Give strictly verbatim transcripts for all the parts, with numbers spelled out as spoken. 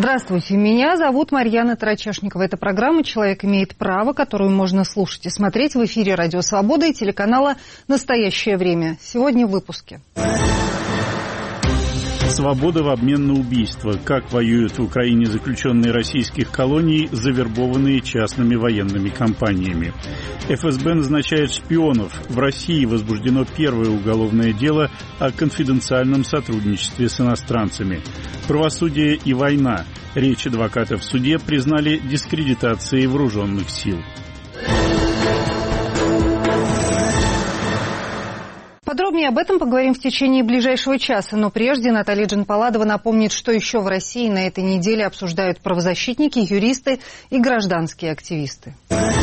Здравствуйте, меня зовут Марьяна Тарачешникова. Это программа «Человек имеет право», которую можно слушать и смотреть в эфире «Радио Свобода» и телеканала «Настоящее время». Сегодня в выпуске. Свобода в обмен на убийство. Как воюют в Украине заключенные российских колоний, завербованные частными военными компаниями. эф эс бэ назначает шпионов. В России возбуждено первое уголовное дело о конфиденциальном сотрудничестве с иностранцами. Правосудие и война. Речь адвоката в суде признали дискредитацией вооруженных сил. Подробнее об этом поговорим в течение ближайшего часа. Но прежде Наталья Джанпаладова напомнит, что еще в России на этой неделе обсуждают правозащитники, юристы и гражданские активисты.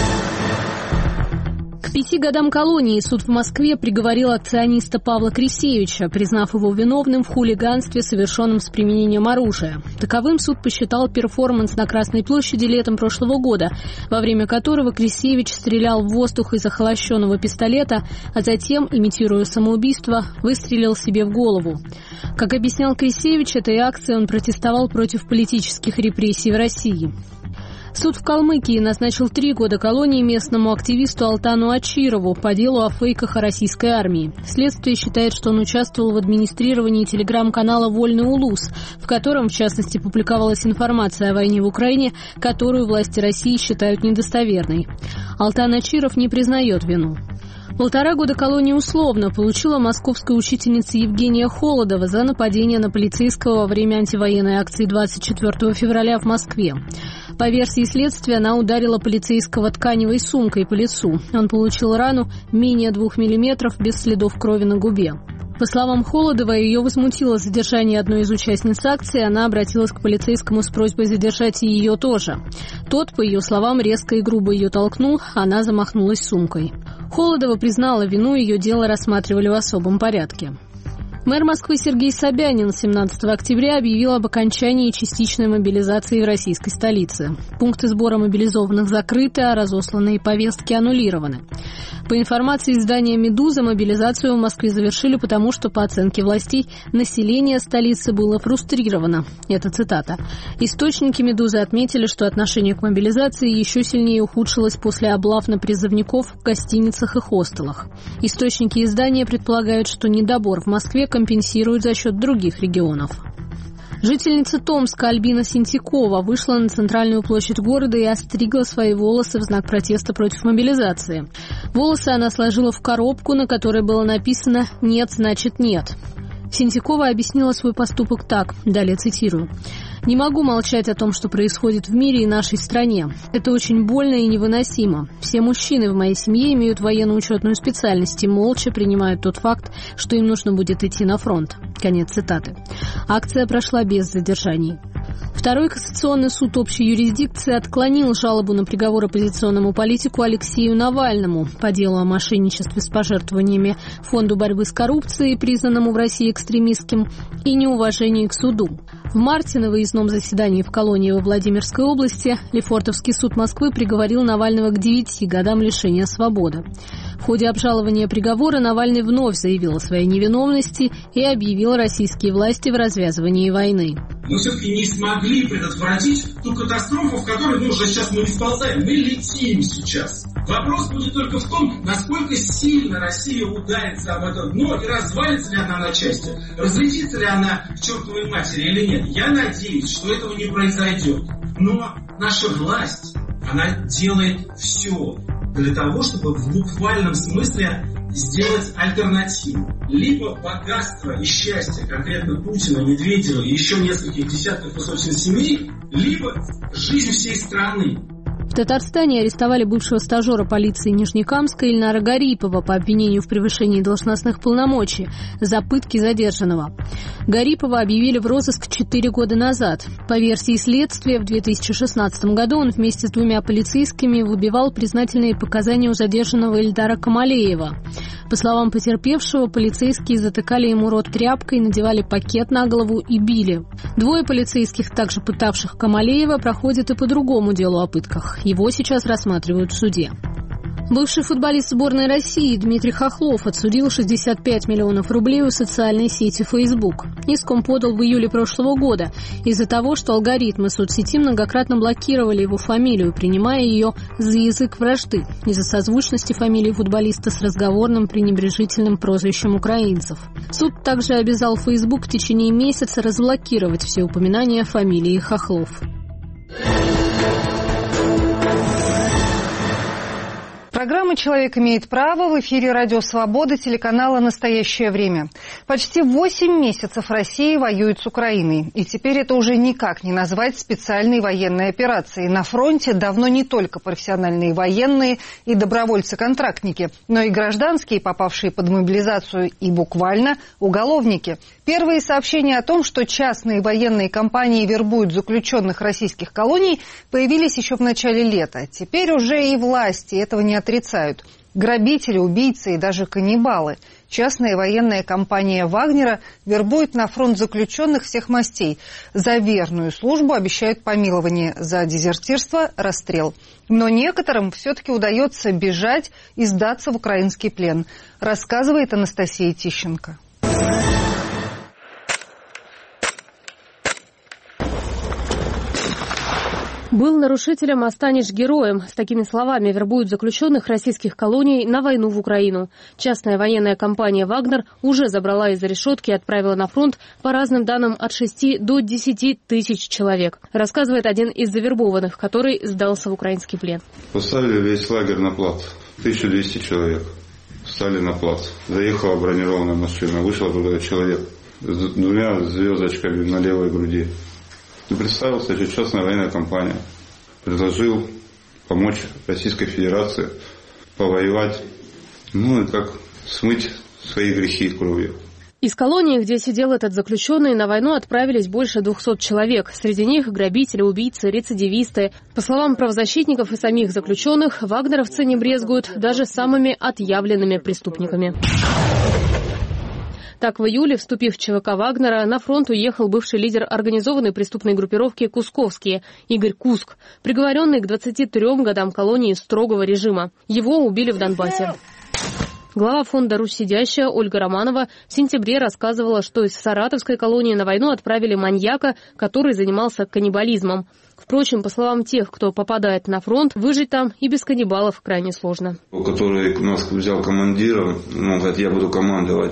К пяти годам колонии суд в Москве приговорил акциониста Павла Крисевича, признав его виновным в хулиганстве, совершенном с применением оружия. Таковым суд посчитал перформанс на Красной площади летом прошлого года, во время которого Крисевич стрелял в воздух из охолощенного пистолета, а затем, имитируя самоубийство, выстрелил себе в голову. Как объяснял Крисевич, этой акцией он протестовал против политических репрессий в России. Суд в Калмыкии назначил три года колонии местному активисту Алтану Ачирову по делу о фейках о российской армии. Следствие считает, что он участвовал в администрировании телеграм-канала «Вольный Улус», в котором, в частности, публиковалась информация о войне в Украине, которую власти России считают недостоверной. Алтан Ачиров не признает вину. Полтора года колонии условно получила московская учительница Евгения Холодова за нападение на полицейского во время антивоенной акции двадцать четвёртого февраля в Москве. По версии следствия, она ударила полицейского тканевой сумкой по лицу. Он получил рану менее двух миллиметров без следов крови на губе. По словам Холодовой, ее возмутило задержание одной из участниц акции, она обратилась к полицейскому с просьбой задержать и ее тоже. Тот, по ее словам, резко и грубо ее толкнул, она замахнулась сумкой. Холодова признала вину, ее дело рассматривали в особом порядке. Мэр Москвы Сергей Собянин семнадцатого октября объявил об окончании частичной мобилизации в российской столице. Пункты сбора мобилизованных закрыты, а разосланные повестки аннулированы. По информации издания «Медуза», мобилизацию в Москве завершили потому, что, по оценке властей, население столицы было фрустрировано. Это цитата. Источники «Медузы» отметили, что отношение к мобилизации еще сильнее ухудшилось после облав на призывников в гостиницах и хостелах. Источники издания предполагают, что недобор в Москве компенсируют за счет других регионов. Жительница Томска Альбина Синтякова вышла на центральную площадь города и остригла свои волосы в знак протеста против мобилизации. Волосы она сложила в коробку, на которой было написано «Нет, значит нет». Синтякова объяснила свой поступок так, далее цитирую. «Не могу молчать о том, что происходит в мире и нашей стране. Это очень больно и невыносимо. Все мужчины в моей семье имеют военно-учетную специальность и молча принимают тот факт, что им нужно будет идти на фронт». Конец цитаты. Акция прошла без задержаний. Второй кассационный суд общей юрисдикции отклонил жалобу на приговор оппозиционному политику Алексею Навальному по делу о мошенничестве с пожертвованиями Фонду борьбы с коррупцией, признанному в России экстремистским, и неуважении к суду. В марте на выездном заседании в колонии во Владимирской области Лефортовский суд Москвы приговорил Навального к девяти годам лишения свободы. В ходе обжалования приговора Навальный вновь заявил о своей невиновности и объявил российские власти в развязывании войны. Мы все-таки не смогли предотвратить ту катастрофу, в которой ну, уже сейчас мы не сползаем, мы летим сейчас. Вопрос будет только в том, насколько сильно Россия ударится об это дно и развалится ли она на части, разлетится ли она к чертовой матери или нет. Я надеюсь, что этого не произойдет. Но наша власть, она делает все для того, чтобы в буквальном смысле сделать альтернативу. Либо богатство и счастье конкретно Путина, Медведева и еще нескольких десятков и сотен семей, либо жизнь всей страны. В Татарстане арестовали бывшего стажера полиции Нижнекамска Ильнара Гарипова по обвинению в превышении должностных полномочий за пытки задержанного. Гарипова объявили в розыск четыре года назад. По версии следствия, в две тысячи шестнадцатом году он вместе с двумя полицейскими выбивал признательные показания у задержанного Ильдара Камалеева. По словам потерпевшего, полицейские затыкали ему рот тряпкой, надевали пакет на голову и били. Двое полицейских, также пытавших Камалеева, проходят и по другому делу о пытках. Его сейчас рассматривают в суде. Бывший футболист сборной России Дмитрий Хохлов отсудил шестьдесят пять миллионов рублей у социальной сети Facebook. Иск он подал в июле прошлого года из-за того, что алгоритмы соцсети многократно блокировали его фамилию, принимая ее за язык вражды из-за созвучности фамилии футболиста с разговорным пренебрежительным прозвищем украинцев. Суд также обязал Facebook в течение месяца разблокировать все упоминания фамилии Хохлов. Программа «Человек имеет право» в эфире «Радио Свобода» телеканала «Настоящее время». Почти восемь месяцев Россия воюет с Украиной. И теперь это уже никак не назвать специальной военной операцией. На фронте давно не только профессиональные военные и добровольцы-контрактники, но и гражданские, попавшие под мобилизацию, и буквально уголовники. Первые сообщения о том, что частные военные компании вербуют заключенных российских колоний, появились еще в начале лета. Теперь уже и власти этого не отрицают. Грабители, убийцы и даже каннибалы. Частная военная компания «Вагнера» вербует на фронт заключенных всех мастей. За верную службу обещают помилование, за дезертирство – расстрел. Но некоторым все-таки удается бежать и сдаться в украинский плен, рассказывает Анастасия Тищенко. «Был нарушителем, а станешь героем». С такими словами вербуют заключенных российских колоний на войну в Украину. Частная военная компания «Вагнер» уже забрала из-за решетки и отправила на фронт, по разным данным, от шести до десяти тысяч человек. Рассказывает один из завербованных, который сдался в украинский плен. Поставили весь лагерь на плац. тысяча двести человек. Встали на плац. Заехала бронированная машина. Вышел туда человек с двумя звездочками на левой груди. И представился, что частная военная компания предложил помочь Российской Федерации повоевать, ну и как смыть свои грехи кровью. Из колонии, где сидел этот заключенный, на войну отправились больше двухсот человек. Среди них грабители, убийцы, рецидивисты. По словам правозащитников и самих заключенных, вагнеровцы не брезгуют даже самыми отъявленными преступниками. Так, в июле, вступив в ЧВК «Вагнера», на фронт уехал бывший лидер организованной преступной группировки «Кусковские» Игорь Куск, приговоренный к двадцати трём годам колонии строгого режима. Его убили в Донбассе. Глава фонда «Русь сидящая» Ольга Романова в сентябре рассказывала, что из саратовской колонии на войну отправили маньяка, который занимался каннибализмом. Впрочем, по словам тех, кто попадает на фронт, выжить там и без каннибалов крайне сложно. Который нас взял командиром, он говорит, я буду командовать.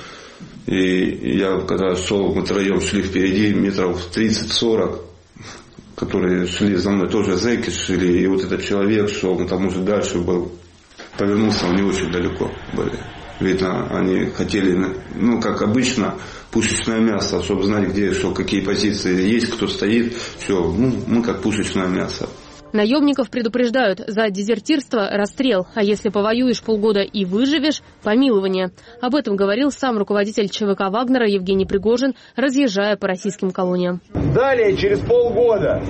И я, когда шел, мы троем шли впереди, метров тридцать-сорок, которые шли за мной, тоже зэки шли, и вот этот человек шел, он там уже дальше был, повернулся, он не очень далеко были. Видно, они хотели, ну, как обычно, пушечное мясо, чтобы знать, где, что, какие позиции есть, кто стоит, все, ну, мы как пушечное мясо. Наемников предупреждают: за дезертирство – расстрел, а если повоюешь полгода и выживешь – помилование. Об этом говорил сам руководитель ЧВК «Вагнера» Евгений Пригожин, разъезжая по российским колониям. Далее, через полгода,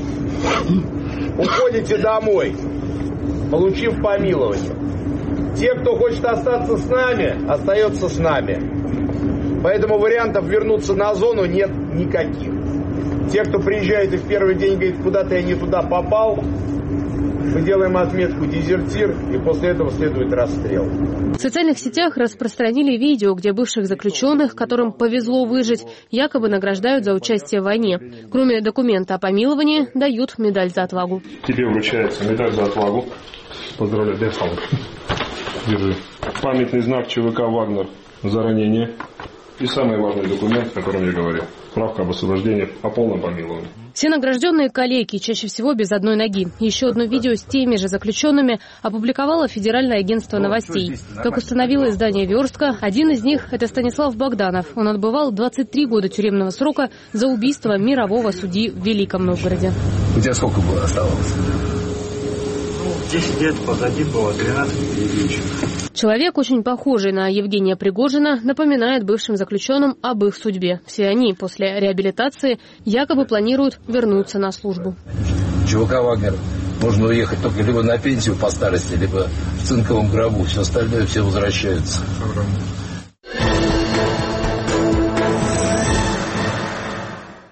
уходите домой, получив помилование. Те, кто хочет остаться с нами, остается с нами. Поэтому вариантов вернуться на зону нет никаких. Те, кто приезжает и в первый день говорит, куда-то я не туда попал, мы делаем отметку «дезертир», и после этого следует расстрел. В социальных сетях распространили видео, где бывших заключенных, которым повезло выжить, якобы награждают за участие в войне. Кроме документа о помиловании, дают медаль за отвагу. Тебе вручается медаль за отвагу. Поздравляю, Дефал. Держи. Памятный знак ЧВК «Вагнер» за ранение. И самый важный документ, о котором я говорил. Справка об освобождении, о полном помиловании. Все награжденные калеки, чаще всего без одной ноги. Еще одно видео с теми же заключенными опубликовало Федеральное агентство новостей. Как установило издание «Верстка», один из них – это Станислав Богданов. Он отбывал двадцать три года тюремного срока за убийство мирового судьи в Великом Новгороде. У тебя сколько было оставалось? десять лет позади было, тринадцать впереди. Человек, очень похожий на Евгения Пригожина, напоминает бывшим заключенным об их судьбе. Все они после реабилитации якобы планируют вернуться на службу. ЧВК «Вагнер» можно уехать только либо на пенсию по старости, либо в цинковом гробу. Все остальное все возвращаются.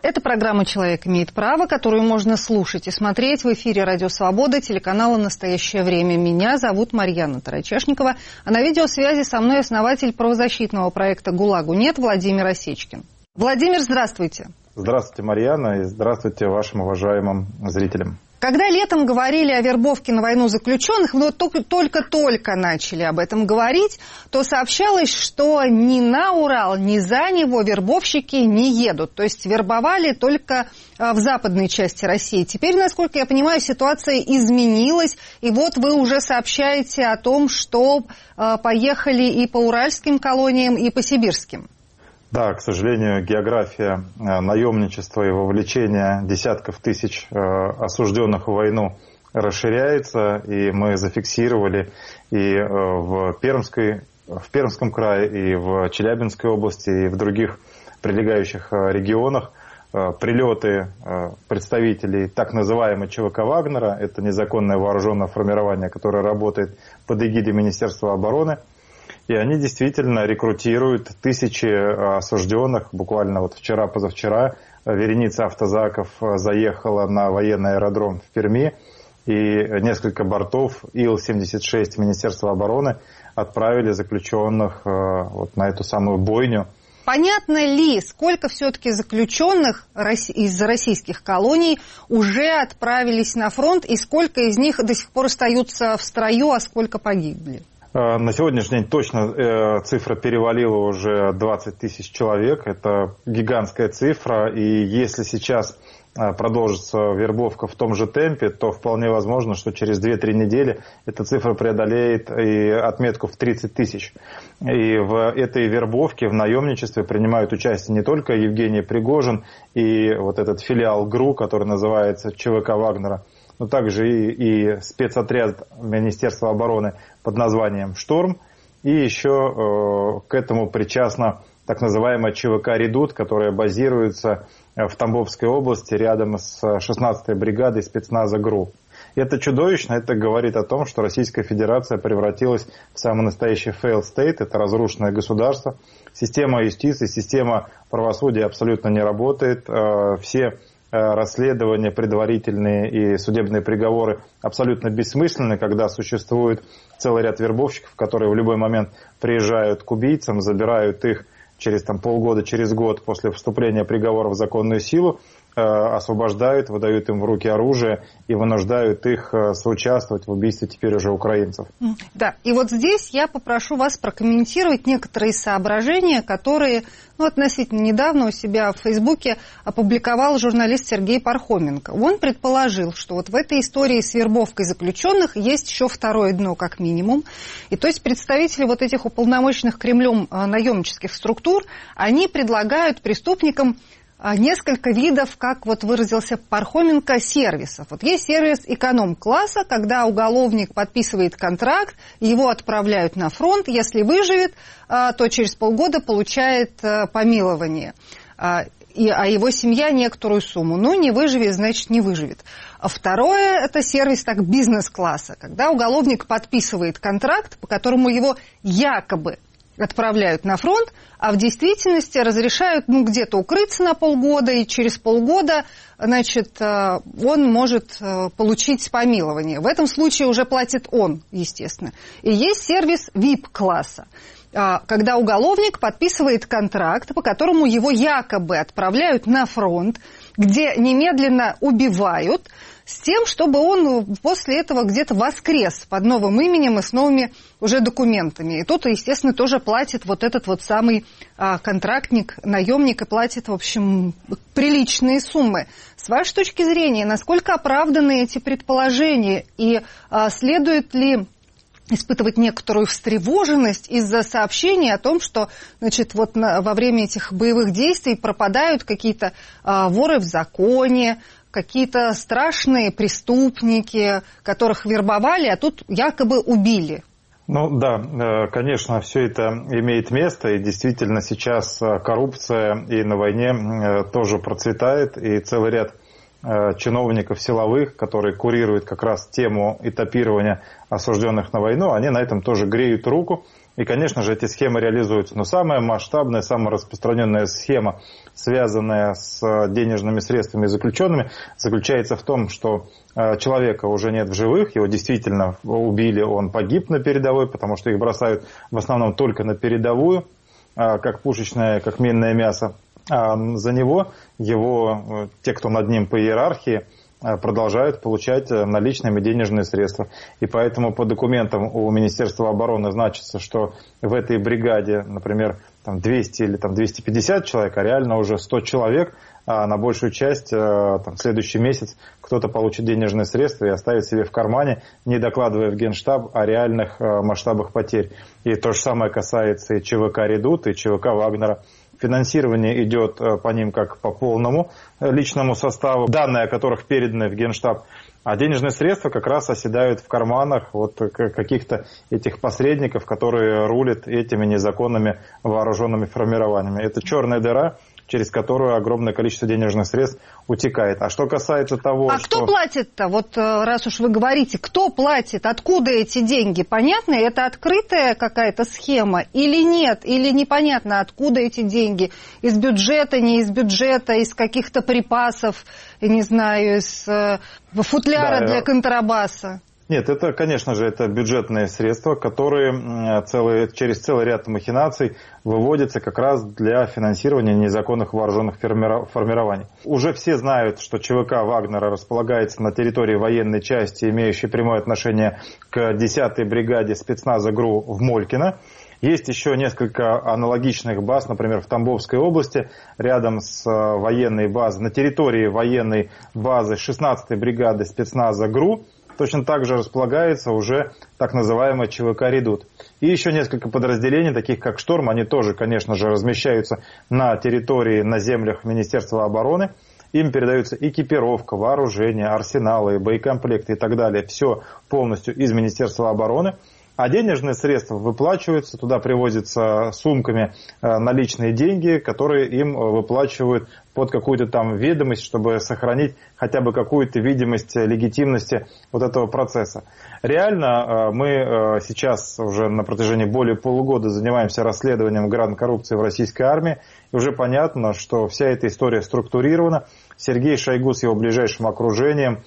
Это программа «Человек имеет право», которую можно слушать и смотреть в эфире «Радио Свобода», телеканала «Настоящее время». Меня зовут Марьяна Тарачешникова, а на видеосвязи со мной основатель правозащитного проекта «ГУЛАГу нет» Владимир Осечкин. Владимир, здравствуйте. Здравствуйте, Марьяна, и здравствуйте вашим уважаемым зрителям. Когда летом говорили о вербовке на войну заключенных, но только-только начали об этом говорить, то сообщалось, что ни на Урал, ни за него вербовщики не едут. То есть вербовали только в западной части России. Теперь, насколько я понимаю, ситуация изменилась. И вот вы уже сообщаете о том, что поехали и по уральским колониям, и по сибирским. Да, к сожалению, география наемничества и вовлечения десятков тысяч осужденных в войну расширяется, и мы зафиксировали и в, Пермской, в Пермском крае, и в Челябинской области, и в других прилегающих регионах прилеты представителей так называемой ЧВК Вагнера, это незаконное вооруженное формирование, которое работает под эгидой Министерства обороны. И они действительно рекрутируют тысячи осужденных. Буквально вот вчера-позавчера вереница автозаков заехала на военный аэродром в Перми. И несколько бортов Ил семьдесят шесть Министерства обороны отправили заключенных вот на эту самую бойню. Понятно ли, сколько все-таки заключенных из российских колоний уже отправились на фронт, и сколько из них до сих пор остаются в строю, а сколько погибли? На сегодняшний день точно цифра перевалила уже двадцать тысяч человек. Это гигантская цифра. И если сейчас продолжится вербовка в том же темпе, то вполне возможно, что через две-три недели эта цифра преодолеет и отметку в тридцать тысяч. И в этой вербовке, в наемничестве принимают участие не только Евгений Пригожин и вот этот филиал ГРУ, который называется ЧВК Вагнера, но также и, и спецотряд Министерства обороны под названием «Шторм». И еще э, к этому причастна так называемая ЧВК «Редут», которая базируется в Тамбовской области рядом с шестнадцатой бригадой спецназа ГРУ. И это чудовищно, это говорит о том, что Российская Федерация превратилась в самый настоящий failed state, это разрушенное государство. Система юстиции, система правосудия абсолютно не работает, э, все расследования предварительные и судебные приговоры абсолютно бессмысленны, когда существует целый ряд вербовщиков, которые в любой момент приезжают к убийцам, забирают их через там, полгода, через год после вступления приговора в законную силу, э, освобождают, выдают им в руки оружие и вынуждают их э, соучаствовать в убийстве теперь уже украинцев. Да, и вот здесь я попрошу вас прокомментировать некоторые соображения, которые ну, относительно недавно у себя в Фейсбуке опубликовал журналист Сергей Пархоменко. Он предположил, что вот в этой истории с вербовкой заключенных есть еще второе дно как минимум. И то есть представители вот этих уполномоченных Кремлем наемнических структур, они предлагают преступникам несколько видов, как вот выразился Пархоменко, сервисов. Вот есть сервис эконом-класса, когда уголовник подписывает контракт, его отправляют на фронт, если выживет, то через полгода получает помилование, и, а его семья некоторую сумму. Ну, не выживет, значит, не выживет. А второе – это сервис так бизнес-класса, когда уголовник подписывает контракт, по которому его якобы отправляют на фронт, а в действительности разрешают ну, где-то укрыться на полгода, и через полгода значит, он может получить помилование. В этом случае уже платит он, естественно. И есть сервис ви ай пи-класса, когда уголовник подписывает контракт, по которому его якобы отправляют на фронт, где немедленно убивают, с тем, чтобы он после этого где-то воскрес под новым именем и с новыми уже документами. И тут, естественно, тоже платит вот этот вот самый а, контрактник, наемник, и платит, в общем, приличные суммы. С вашей точки зрения, насколько оправданы эти предположения и а, следует ли испытывать некоторую встревоженность из-за сообщений о том, что значит, вот на, во время этих боевых действий пропадают какие-то а, воры в законе, какие-то страшные преступники, которых вербовали, а тут якобы убили. Ну да, конечно, все это имеет место, и действительно сейчас коррупция и на войне тоже процветает, и целый ряд чиновников силовых, которые курируют как раз тему этапирования осужденных на войну, они на этом тоже греют руку. И, конечно же, эти схемы реализуются. Но самая масштабная, самая распространенная схема, связанная с денежными средствами и заключенными, заключается в том, что человека уже нет в живых, его действительно убили, он погиб на передовой, потому что их бросают в основном только на передовую, как пушечное, как минное мясо. А за него, его, те, кто над ним по иерархии, продолжают получать наличными денежные средства. И поэтому по документам у Министерства обороны значится, что в этой бригаде, например, там двести или там двести пятьдесят человек, а реально уже сто человек, а на большую часть там, в следующий месяц кто-то получит денежные средства и оставит себе в кармане, не докладывая в Генштаб о реальных масштабах потерь. И то же самое касается и ЧВК «Редут», и ЧВК «Вагнера». Финансирование идет по ним как по полному личному составу, данные о которых переданы в Генштаб, а денежные средства как раз оседают в карманах вот каких-то этих посредников, которые рулят этими незаконными вооруженными формированиями. Это черная дыра, через которую огромное количество денежных средств утекает. А что касается того, а что... кто платит-то? Вот раз уж вы говорите, кто платит? Откуда эти деньги? Понятно, это открытая какая-то схема или нет? Или непонятно, откуда эти деньги? Из бюджета, не из бюджета, из каких-то припасов, я не знаю, из э, футляра да, для контрабаса? Нет, это, конечно же, это бюджетные средства, которые целый, через целый ряд махинаций выводятся как раз для финансирования незаконных вооруженных формирований. Уже все знают, что ЧВК Вагнера располагается на территории военной части, имеющей прямое отношение к десятой бригаде спецназа ГРУ в Молькино. Есть еще несколько аналогичных баз, например, в Тамбовской области, рядом с военной базой, на территории военной базы шестнадцатой бригады спецназа ГРУ. Точно так же располагается уже так называемая ЧВК «Редут». И еще несколько подразделений, таких как «Шторм», они тоже, конечно же, размещаются на территории, на землях Министерства обороны. Им передается экипировка, вооружение, арсеналы, боекомплекты и так далее. Все полностью из Министерства обороны. А денежные средства выплачиваются, туда привозятся сумками наличные деньги, которые им выплачивают под какую-то там ведомость, чтобы сохранить хотя бы какую-то видимость легитимности вот этого процесса. Реально мы сейчас уже на протяжении более полугода занимаемся расследованием гран коррупции в российской армии. И уже понятно, что вся эта история структурирована. Сергей Шойгу с его ближайшим окружением,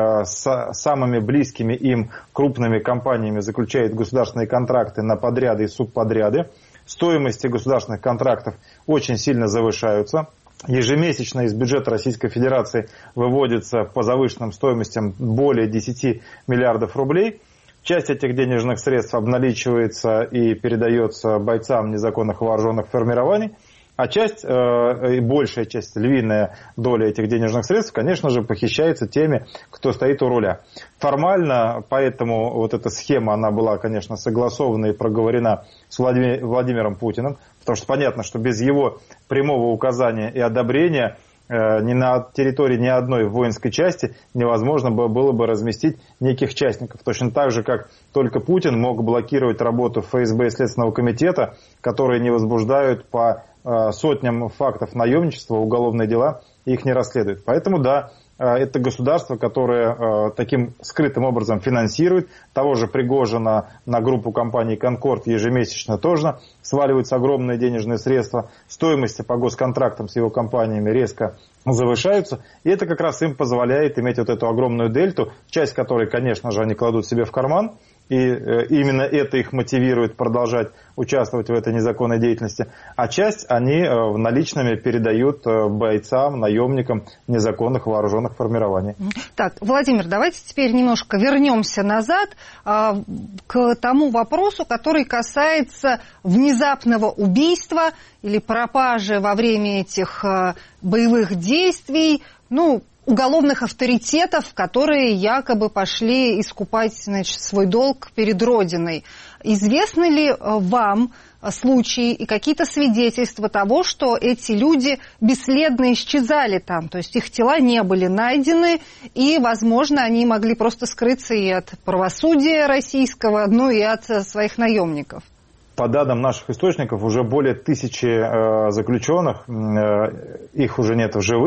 с самыми близкими им крупными компаниями заключает государственные контракты на подряды и субподряды. Стоимости государственных контрактов очень сильно завышаются. Ежемесячно из бюджета Российской Федерации выводится по завышенным стоимостям более десяти миллиардов рублей. Часть этих денежных средств обналичивается и передается бойцам незаконных вооруженных формирований. А часть, э, большая часть, львиная доля этих денежных средств, конечно же, похищается теми, кто стоит у руля. Формально, поэтому вот эта схема, она была, конечно, согласована и проговорена с Владимир, Владимиром Путиным, потому что понятно, что без его прямого указания и одобрения э, ни на территории ни одной воинской части невозможно было бы разместить неких частников. Точно так же, как только Путин мог блокировать работу ФСБ и Следственного комитета, которые не возбуждают по сотням фактов наемничества, уголовные дела, их не расследуют. Поэтому, да, это государство, которое таким скрытым образом финансирует. Того же Пригожина на группу компании «Конкорд» ежемесячно тоже сваливаются огромные денежные средства. Стоимости по госконтрактам с его компаниями резко завышаются. И это как раз им позволяет иметь вот эту огромную дельту, часть которой, конечно же, они кладут себе в карман. И именно это их мотивирует продолжать участвовать в этой незаконной деятельности. А часть они наличными передают бойцам, наемникам незаконных вооруженных формирований. Так, Владимир, давайте теперь немножко вернемся назад а, к тому вопросу, который касается внезапного убийства или пропажи во время этих а, боевых действий, ну, уголовных авторитетов, которые якобы пошли искупать, значит, свой долг перед Родиной. Известны ли вам случаи и какие-то свидетельства того, что эти люди бесследно исчезали там, то есть их тела не были найдены, и, возможно, они могли просто скрыться и от правосудия российского, ну и от своих наемников? По данным наших источников, уже более тысячи э, заключенных, э, их уже нет в живых.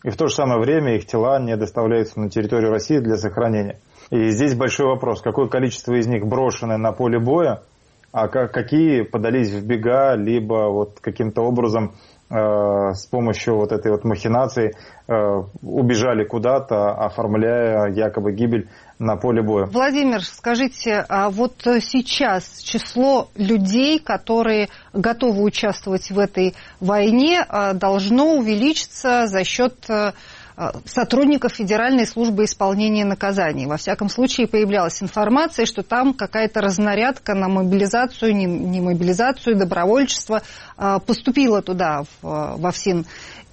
и в то же самое время их тела не доставляются на территорию России для сохранения. И здесь большой вопрос, какое количество из них брошены на поле боя, а какие подались в бега, либо вот каким-то образом э, с помощью вот этой вот махинации э, убежали куда-то, оформляя якобы гибель на поле боя. Владимир, скажите, а вот сейчас число людей, которые готовы участвовать в этой войне, должно увеличиться за счет сотрудников Федеральной службы исполнения наказаний. Во всяком случае, появлялась информация, что там какая-то разнарядка на мобилизацию, не, не мобилизацию, добровольчество поступила туда, в, во ФСИН.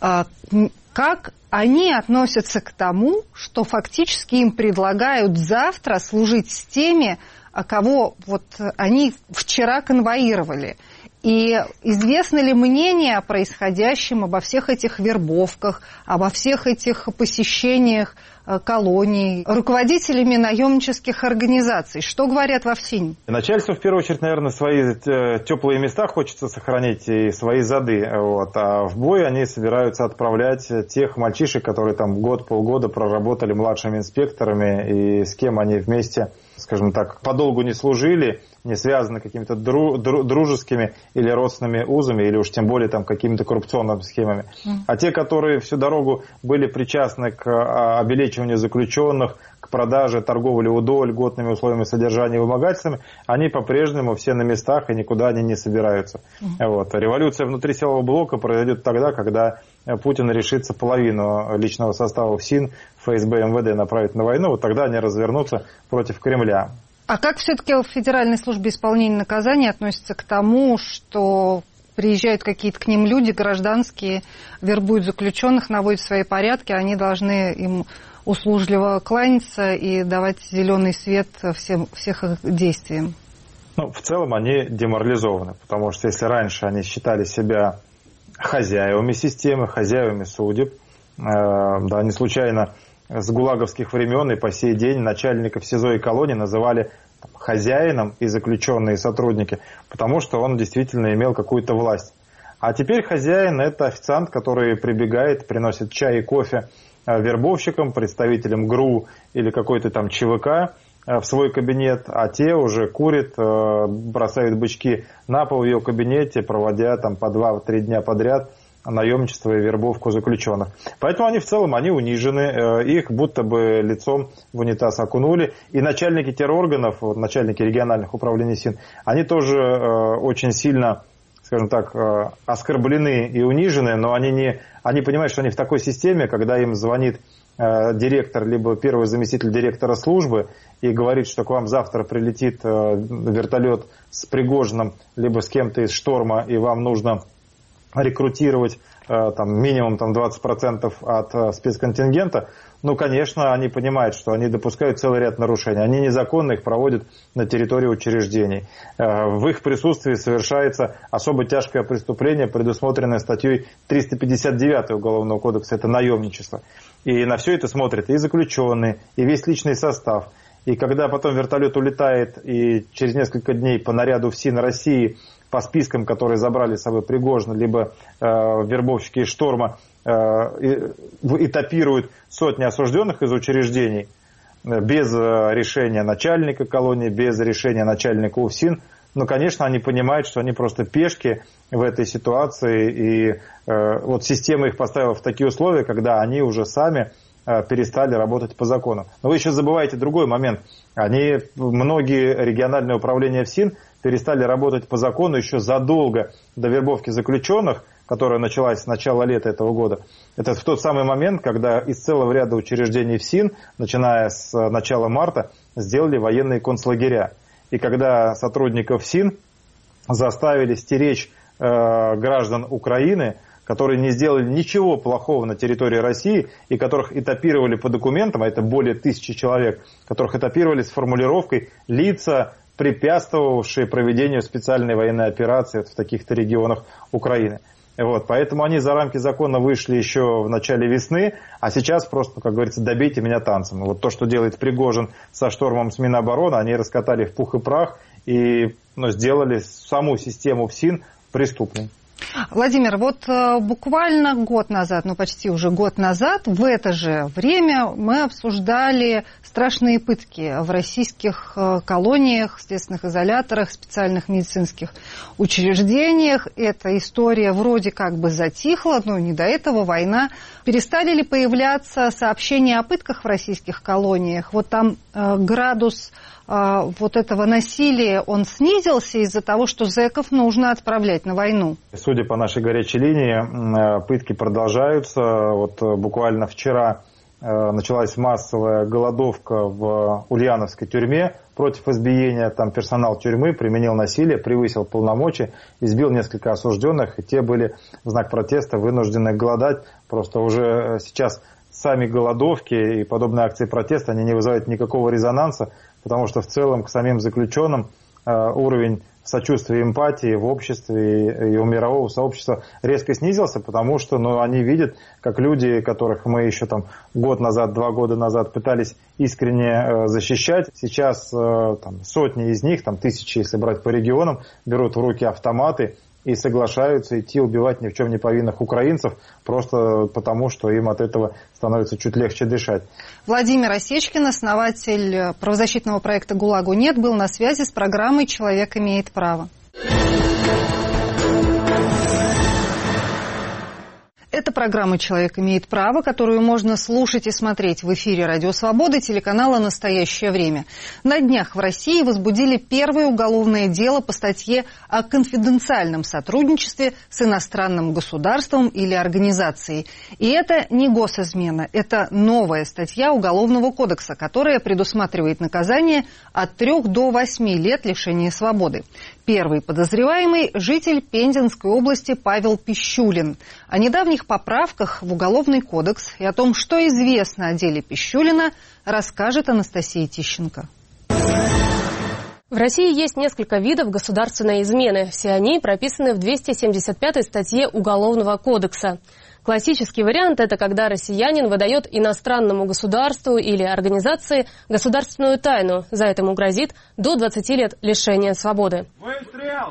Как они относятся к тому, что фактически им предлагают завтра служить с теми, кого вот они вчера конвоировали? И известно ли мнение о происходящем, обо всех этих вербовках, обо всех этих посещениях колоний руководителями наемнических организаций? Что говорят во ФСИНе? Начальство, в первую очередь, наверное, свои теплые места хочется сохранить и свои зады. Вот. А в бой они собираются отправлять тех мальчишек, которые там год-полгода проработали младшими инспекторами и с кем они вместе, скажем так, подолгу не служили, не связаны какими-то дру, дру, дружескими или родственными узами, или уж тем более там какими-то коррупционными схемами. Mm. А те, которые всю дорогу были причастны к а, обелечиванию заключенных, к продаже, торговле УДО, льготными условиями содержания и вымогательствами, они по-прежнему все на местах и никуда они не собираются. Mm. Вот. Революция внутри силового блока произойдет тогда, когда Путин решится половину личного состава ФСИН, ФСБ, МВД направить на войну, вот тогда они развернутся против Кремля. А как все-таки в Федеральной службе исполнения наказаний относятся к тому, что приезжают какие-то к ним люди, гражданские, вербуют заключенных, наводят свои порядки, они должны им услужливо кланяться и давать зеленый свет всем, всех их действиям? Ну, в целом они деморализованы, потому что если раньше они считали себя хозяевами системы, хозяевами судеб, э, да, не случайно с гулаговских времен и по сей день начальников СИЗО и колонии называли там хозяином и заключенные сотрудники, потому что он действительно имел какую-то власть. А теперь хозяин – это официант, который прибегает, приносит чай и кофе вербовщикам, представителям ГРУ или какой-то там ЧВК в свой кабинет, а те уже курят, бросают бычки на пол в ее кабинете, проводя там по два-три дня подряд наемничество и вербовку заключенных. Поэтому они в целом они унижены, их будто бы лицом в унитаз окунули. И начальники террорганов, вот, начальники региональных управлений СИН, они тоже э, очень сильно, скажем так, э, оскорблены и унижены, но они, не, они понимают, что они в такой системе, когда им звонит э, директор, либо первый заместитель директора службы и говорит, что к вам завтра прилетит э, вертолет с Пригожиным, либо с кем-то из Шторма, и вам нужно рекрутировать э, там, минимум там, двадцать процентов от э, спецконтингента, ну, конечно, они понимают, что они допускают целый ряд нарушений. Они незаконно их проводят на территории учреждений. Э, в их присутствии совершается особо тяжкое преступление, предусмотренное статьей триста пятьдесят девять Уголовного кодекса, это наемничество. И на все это смотрят и заключенные, и весь личный состав. И когда потом вертолет улетает, и через несколько дней по наряду ФСИН России по спискам, которые забрали с собой Пригожина, либо э, вербовщики из Шторма, э, этапируют сотни осужденных из учреждений э, без э, решения начальника колонии, без решения начальника УФСИН, но, конечно, они понимают, что они просто пешки в этой ситуации, и э, вот система их поставила в такие условия, когда они уже сами э, перестали работать по закону. Но вы еще забываете другой момент. Они, многие региональные управления ФСИН перестали работать по закону еще задолго до вербовки заключенных, которая началась с начала лета этого года. Это в тот самый момент, когда из целого ряда учреждений ФСИН, начиная с начала марта, сделали военные концлагеря. И когда сотрудников ФСИН заставили стеречь э, граждан Украины, которые не сделали ничего плохого на территории России, и которых этапировали по документам, а это более тысячи человек, которых этапировали с формулировкой «лица, препятствовавшие проведению специальной военной операции в таких-то регионах Украины». Вот, поэтому они за рамки закона вышли еще в начале весны, а сейчас просто, как говорится, добейте меня танцем. Вот то, что делает Пригожин со Штормом с Минобороны, они раскатали в пух и прах и ну, сделали саму систему ФСИН преступной. Владимир, вот буквально год назад, ну почти уже год назад, в это же время мы обсуждали страшные пытки в российских колониях, следственных изоляторах, специальных медицинских учреждениях. Эта история вроде как бы затихла, но не до этого война. Перестали ли появляться сообщения о пытках в российских колониях? Вот там э, градус э, вот этого насилия, он снизился из-за того, что зэков нужно отправлять на войну? Судя по нашей горячей линии, пытки продолжаются. Вот буквально вчера началась массовая голодовка в Ульяновской тюрьме против избиения. Там персонал тюрьмы применил насилие, превысил полномочия, избил несколько осужденных, и те были в знак протеста вынуждены голодать. Просто уже сейчас сами голодовки и подобные акции протеста, они не вызывают никакого резонанса, потому что в целом к самим заключенным уровень сочувствия и эмпатии в обществе и у мирового сообщества резко снизился, потому что ну, они видят, как люди, которых мы еще там год назад, два года назад пытались искренне э, защищать, сейчас э, там, сотни из них, там, тысячи, если брать по регионам, берут в руки автоматы и соглашаются идти убивать ни в чем не повинных украинцев, просто потому, что им от этого становится чуть легче дышать. Владимир Осечкин, основатель правозащитного проекта «ГУЛАГу нет», был на связи с программой «Человек имеет право». Это программа «Человек имеет право», которую можно слушать и смотреть в эфире «Радио Свобода» телеканала «Настоящее время». На днях в России возбудили первое уголовное дело по статье о конфиденциальном сотрудничестве с иностранным государством или организацией. И это не госизмена, это новая статья Уголовного кодекса, которая предусматривает наказание от трех до восьми лет лишения свободы. Первый подозреваемый – житель Пензенской области Павел Пищулин. О недавних поправках в Уголовный кодекс и о том, что известно о деле Пищулина, расскажет Анастасия Тищенко. В России есть несколько видов государственной измены. Все они прописаны в двести семьдесят пятой статье Уголовного кодекса. Классический вариант – это когда россиянин выдает иностранному государству или организации государственную тайну. За это ему грозит до двадцати лет лишения свободы. Выстрел!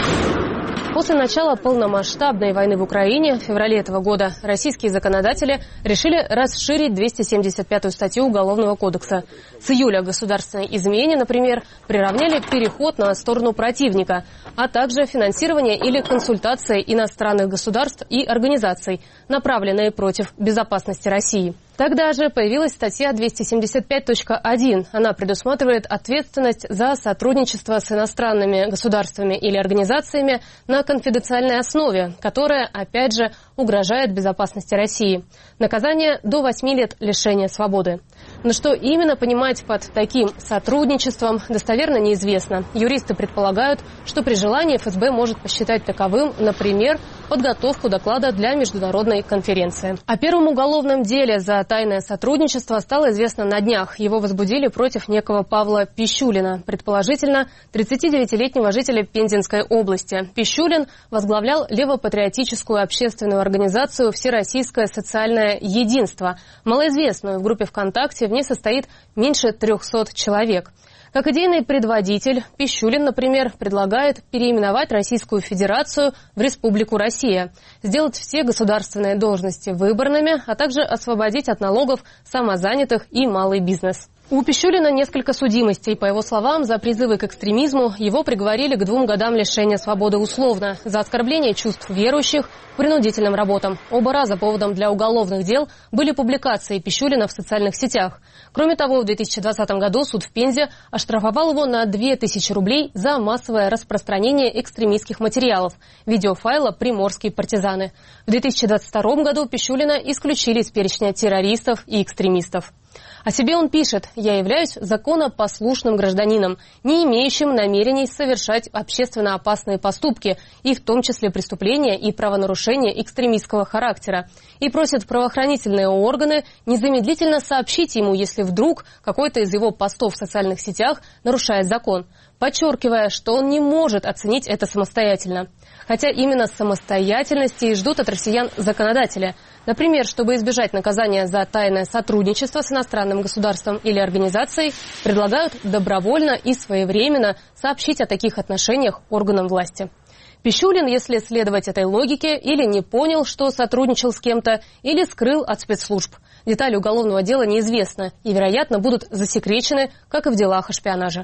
После начала полномасштабной войны в Украине в феврале этого года российские законодатели решили расширить двести семьдесят пятую статью Уголовного кодекса. С июля государственной измене, например, приравняли переход на сторону противника, а также финансирование или консультации иностранных государств и организаций, направленные против безопасности России. Тогда же появилась статья двести семьдесят пять точка один. Она предусматривает ответственность за сотрудничество с иностранными государствами или организациями на конфиденциальной основе, которая, опять же, угрожает безопасности России. Наказание до восьми лет лишения свободы. Но что именно понимать под таким сотрудничеством, достоверно неизвестно. Юристы предполагают, что при желании эф эс бэ может посчитать таковым, например, подготовку доклада для международной конференции. О первом уголовном деле за тайное сотрудничество стало известно на днях. Его возбудили против некого Павла Пищулина, предположительно тридцатидевятилетнего жителя Пензенской области. Пищулин возглавлял левопатриотическую общественную организацию «Всероссийское социальное единство», малоизвестную. В группе ВКонтакте в ней состоит меньше трехсот человек. Как идейный предводитель, Пищулин, например, предлагает переименовать Российскую Федерацию в Республику Россия, сделать все государственные должности выборными, а также освободить от налогов самозанятых и малый бизнес. У Пищулина несколько судимостей. По его словам, за призывы к экстремизму его приговорили к двум годам лишения свободы условно, за оскорбление чувств верующих к принудительным работам. Оба раза поводом для уголовных дел были публикации Пищулина в социальных сетях. Кроме того, в две тысячи двадцатом году суд в Пензе оштрафовал его на две тысячи рублей за массовое распространение экстремистских материалов, видеофайла «Приморские партизаны». В две тысячи двадцать втором году Пищулина исключили из перечня террористов и экстремистов. О себе он пишет: «Я являюсь законопослушным гражданином, не имеющим намерений совершать общественно опасные поступки, и в том числе преступления и правонарушения экстремистского характера», и просит правоохранительные органы незамедлительно сообщить ему, если вдруг какой-то из его постов в социальных сетях нарушает закон, подчеркивая, что он не может оценить это самостоятельно. Хотя именно самостоятельности и ждут от россиян законодателя. Например, чтобы избежать наказания за тайное сотрудничество с иностранным государством или организацией, предлагают добровольно и своевременно сообщить о таких отношениях органам власти. Пищулин, если следовать этой логике, или не понял, что сотрудничал с кем-то, или скрыл от спецслужб. Детали уголовного дела неизвестны и, вероятно, будут засекречены, как и в делах о шпионаже.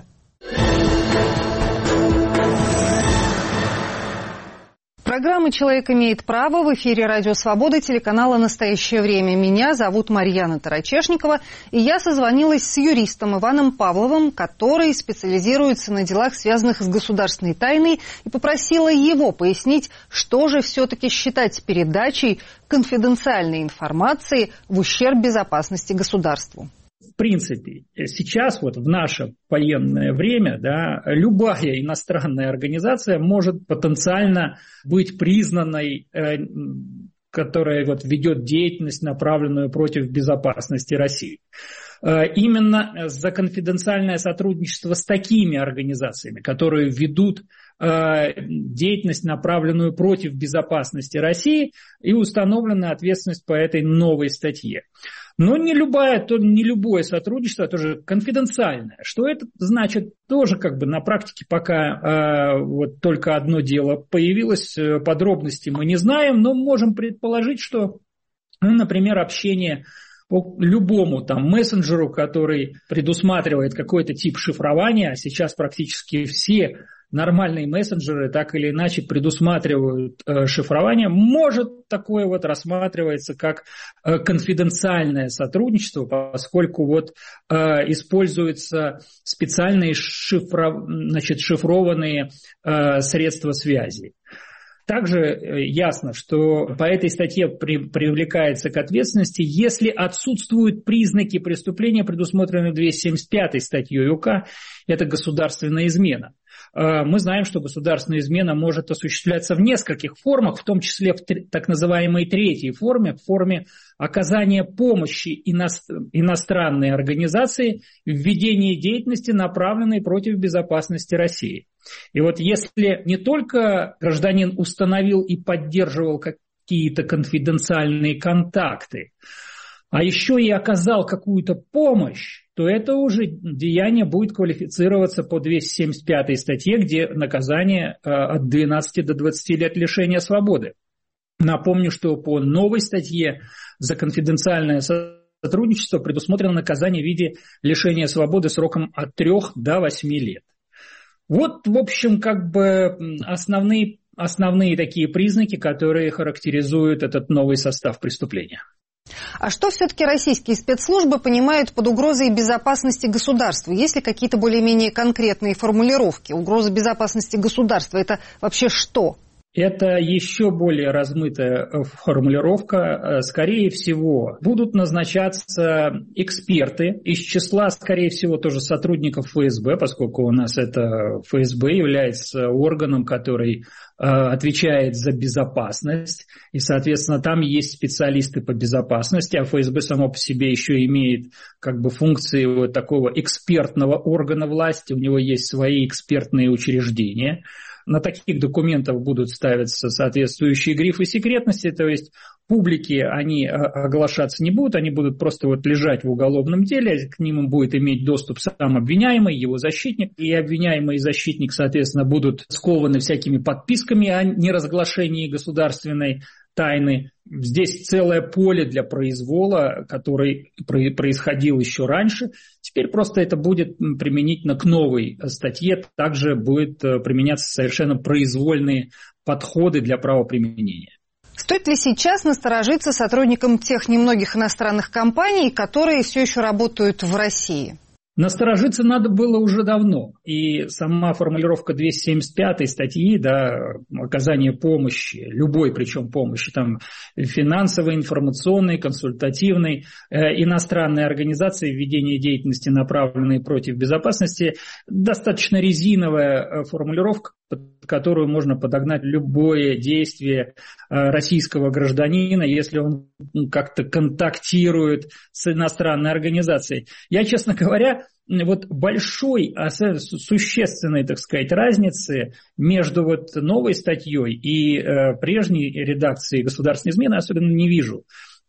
Программа «Человек имеет право» в эфире «Радио Свобода» телеканала «Настоящее время». Меня зовут Марьяна Тарачешникова, и я созвонилась с юристом Иваном Павловым, который специализируется на делах, связанных с государственной тайной, и попросила его пояснить, что же все-таки считать передачей конфиденциальной информации в ущерб безопасности государству. В принципе, сейчас вот в наше военное время, да, любая иностранная организация может потенциально быть признанной, э, которая вот ведет деятельность, направленную против безопасности России. Э, именно за конфиденциальное сотрудничество с такими организациями, которые ведут э, деятельность, направленную против безопасности России, и установлена ответственность по этой новой статье. Но не, любое, то, не любое сотрудничество, тоже конфиденциальное. Что это значит? Тоже как бы на практике пока э, вот только одно дело появилось, подробности мы не знаем, но можем предположить, что, ну, например, общение по любому там мессенджеру, который предусматривает какой-то тип шифрования, а сейчас практически все нормальные мессенджеры так или иначе предусматривают э, шифрование, может такое вот рассматривается как э, конфиденциальное сотрудничество, поскольку вот э, используются специальные шифро, значит, шифрованные э, средства связи. Также ясно, что по этой статье при, привлекается к ответственности, если отсутствуют признаки преступления, предусмотренные двести семьдесят пятой статьей УК, это государственная измена. Мы знаем, что государственная измена может осуществляться в нескольких формах, в том числе в так называемой третьей форме, в форме оказания помощи иностранной организации в ведении деятельности, направленной против безопасности России. И вот если не только гражданин установил и поддерживал какие-то конфиденциальные контакты, а еще и оказал какую-то помощь, то это уже деяние будет квалифицироваться по двести семьдесят пятой статье, где наказание от двенадцати до двадцати лет лишения свободы. Напомню, что по новой статье за конфиденциальное сотрудничество предусмотрено наказание в виде лишения свободы сроком от трёх до восьми лет. Вот, в общем, как бы основные, основные такие признаки, которые характеризуют этот новый состав преступления. А что все-таки российские спецслужбы понимают под угрозой безопасности государства? Есть ли какие-то более-менее конкретные формулировки? Угроза безопасности государства – это вообще что? Это еще более размытая формулировка. Скорее всего, будут назначаться эксперты из числа, скорее всего, тоже сотрудников ФСБ, поскольку у нас это ФСБ является органом, который э, отвечает за безопасность. И, соответственно, там есть специалисты по безопасности, а ФСБ само по себе еще имеет как бы функции вот такого экспертного органа власти. У него есть свои экспертные учреждения. На таких документах будут ставиться соответствующие грифы секретности, то есть публике они оглашаться не будут, они будут просто вот лежать в уголовном деле, к ним будет иметь доступ сам обвиняемый, его защитник, и обвиняемый и защитник, соответственно, будут скованы всякими подписками о неразглашении государственной тайны. Здесь целое поле для произвола, который происходил еще раньше. Теперь просто это будет применительно к новой статье. Также будут применяться совершенно произвольные подходы для правоприменения. Стоит ли сейчас насторожиться сотрудникам тех немногих иностранных компаний, которые все еще работают в России? Насторожиться надо было уже давно, и сама формулировка двести семьдесят пятой статьи, да, оказание помощи, любой причем помощи, там, финансовой, информационной, консультативной, э, иностранной организации в ведении деятельности, направленной против безопасности, достаточно резиновая формулировка, под которую можно подогнать любое действие российского гражданина, если он как-то контактирует с иностранной организацией. Я, честно говоря, вот большой, существенной, так сказать, разницы между вот новой статьей и прежней редакцией государственной измены особенно не вижу.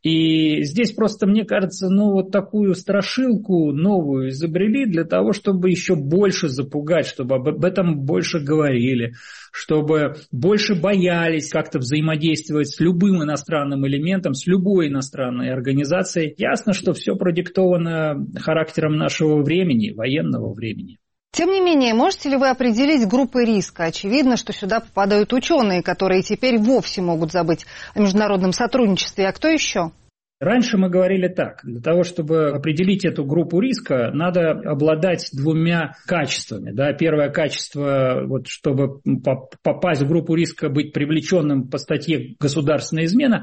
И здесь просто, мне кажется, ну вот такую страшилку новую изобрели для того, чтобы еще больше запугать, чтобы об этом больше говорили, чтобы больше боялись как-то взаимодействовать с любым иностранным элементом, с любой иностранной организацией. Ясно, что все продиктовано характером нашего времени, военного времени. Тем не менее, можете ли вы определить группы риска? Очевидно, что сюда попадают ученые, которые теперь вовсе могут забыть о международном сотрудничестве. А кто еще? Раньше мы говорили так. Для того, чтобы определить эту группу риска, надо обладать двумя качествами. Да? Первое качество, вот, чтобы попасть в группу риска, быть привлеченным по статье «Государственная измена»,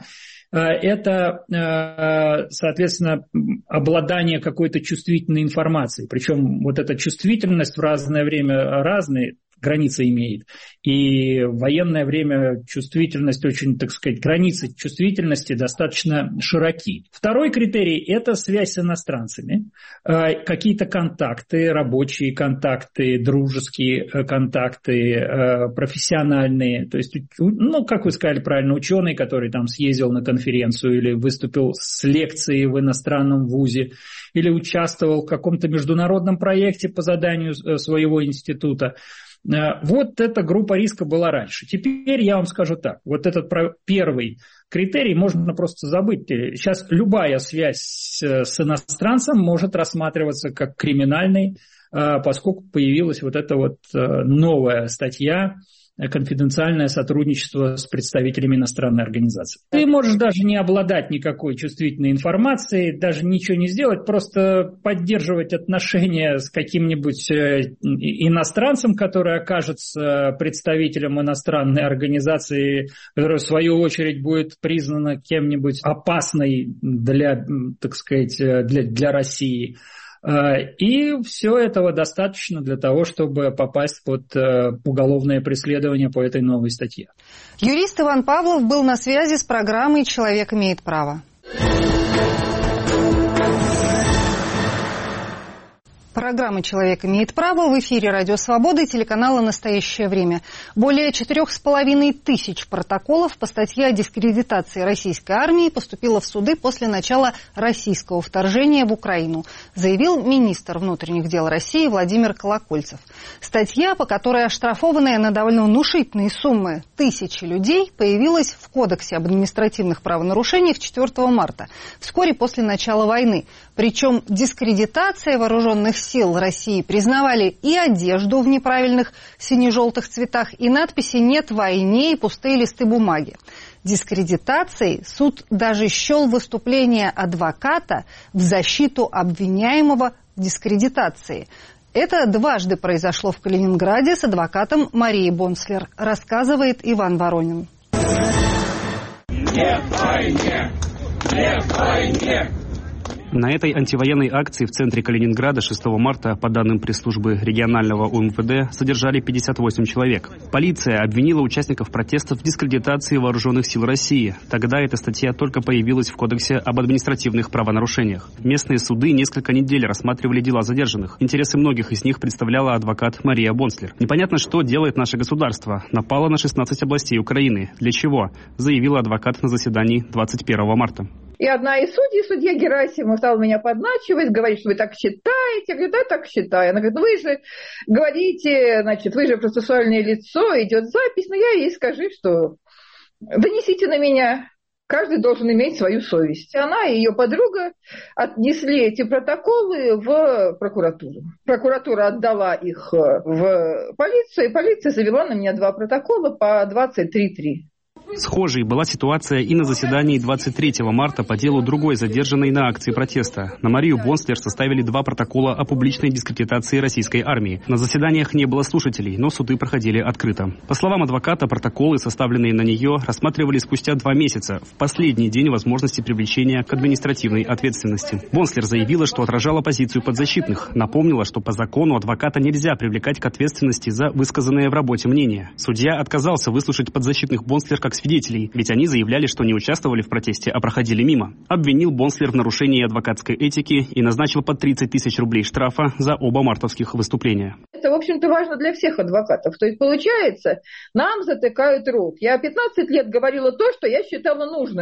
это, соответственно, обладание какой-то чувствительной информацией. Причем вот эта чувствительность в разное время разные границы имеет. И в военное время чувствительность очень, так сказать, границы чувствительности достаточно широки. Второй критерий – это связь с иностранцами. Какие-то контакты, рабочие контакты, дружеские контакты, профессиональные. То есть, ну, как вы сказали правильно, ученый, который там съездил на конференцию или выступил с лекцией в иностранном вузе, или участвовал в каком-то международном проекте по заданию своего института. Вот эта группа риска была раньше. Теперь я вам скажу так. Вот этот первый критерий можно просто забыть. Сейчас любая связь с иностранцем может рассматриваться как криминальный, поскольку появилась вот эта вот новая статья «Конфиденциальное сотрудничество с представителями иностранной организации». Ты можешь даже не обладать никакой чувствительной информацией, даже ничего не сделать, просто поддерживать отношения с каким-нибудь иностранцем, который окажется представителем иностранной организации, которая в свою очередь будет признана кем-нибудь опасной для, так сказать, для, для России. И все этого достаточно для того, чтобы попасть под уголовное преследование по этой новой статье. Юрист Иван Павлов был на связи с программой «Человек имеет право». Программа «Человек имеет право» в эфире «Радио Свобода» и телеканала «Настоящее время». Более четырех с половиной тысяч протоколов по статье о дискредитации российской армии поступило в суды после начала российского вторжения в Украину, заявил министр внутренних дел России Владимир Колокольцев. Статья, по которой оштрафованная на довольно внушительные суммы тысячи людей, появилась в Кодексе об административных правонарушениях четвёртого марта, вскоре после начала войны. Причем дискредитация вооруженных сил России признавали и одежду в неправильных сине-желтых цветах, и надписи «Нет войне» и пустые листы бумаги. Дискредитацией суд даже счел выступление адвоката в защиту обвиняемого в дискредитации. Это дважды произошло в Калининграде с адвокатом Марией Бонслер, рассказывает Иван Воронин. Нет войне! Нет войне! На этой антивоенной акции в центре Калининграда шестого марта, по данным пресс-службы регионального УМВД, задержали пятьдесят восемь человек. Полиция обвинила участников протестов в дискредитации вооруженных сил России. Тогда эта статья только появилась в Кодексе об административных правонарушениях. Местные суды несколько недель рассматривали дела задержанных. Интересы многих из них представляла адвокат Мария Бонслер. Непонятно, что делает наше государство. Напало на шестнадцать областей Украины. Для чего? Заявила адвокат на заседании двадцать первого марта. И одна из судей, судья Герасимов, стала меня подначивать, говорит, что вы так считаете. Я говорю, да, так считаю. Она говорит, ну вы же говорите, значит, вы же процессуальное лицо, идет запись, но я ей скажи, что донесите на меня. Каждый должен иметь свою совесть. Она и ее подруга отнесли эти протоколы в прокуратуру. Прокуратура отдала их в полицию, и полиция завела на меня два протокола по двадцать три три. Схожей была ситуация и на заседании двадцать третьего марта по делу другой задержанной на акции протеста. На Марию Бонслер составили два протокола о публичной дискредитации российской армии. На заседаниях не было слушателей, но суды проходили открыто. По словам адвоката, протоколы, составленные на нее, рассматривали спустя два месяца, в последний день возможности привлечения к административной ответственности. Бонслер заявила, что отражала позицию подзащитных. Напомнила, что по закону адвоката нельзя привлекать к ответственности за высказанное в работе мнение. Судья отказался выслушать подзащитных Бонслер как свидетелей, ведь они заявляли, что не участвовали в протесте, а проходили мимо. Обвинил Бонслер в нарушении адвокатской этики и назначил по тридцать тысяч рублей штрафа за оба мартовских выступления. Это, в общем-то, важно для всех адвокатов. То есть, получается, нам затыкают рот. Я пятнадцать лет говорила то, что я считала нужным.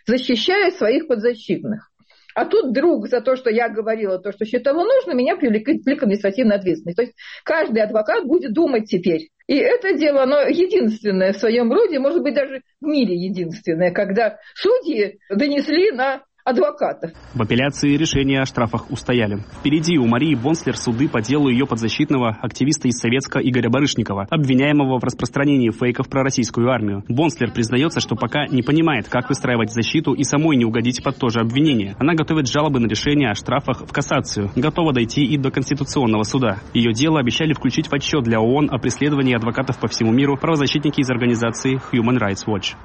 защищая своих подзащитных. А тут вдруг за то, что я говорила, то, что считала нужно, меня привлекли к административной ответственности. То есть каждый адвокат будет думать теперь. И это дело, оно единственное в своем роде, может быть, даже в мире единственное, когда судьи донесли на адвокатов. В апелляции решения о штрафах устояли. Впереди у Марии Бонслер суды по делу ее подзащитного, активиста из Советска Игоря Барышникова, обвиняемого в распространении фейков про российскую армию. Бонслер признается, что пока не понимает, как выстраивать защиту и самой не угодить под то же обвинение. Она готовит жалобы на решение о штрафах в кассацию, готова дойти и до Конституционного суда. Ее дело обещали включить в отчет для ООН о преследовании адвокатов по всему миру правозащитники из организации Human Rights Watch.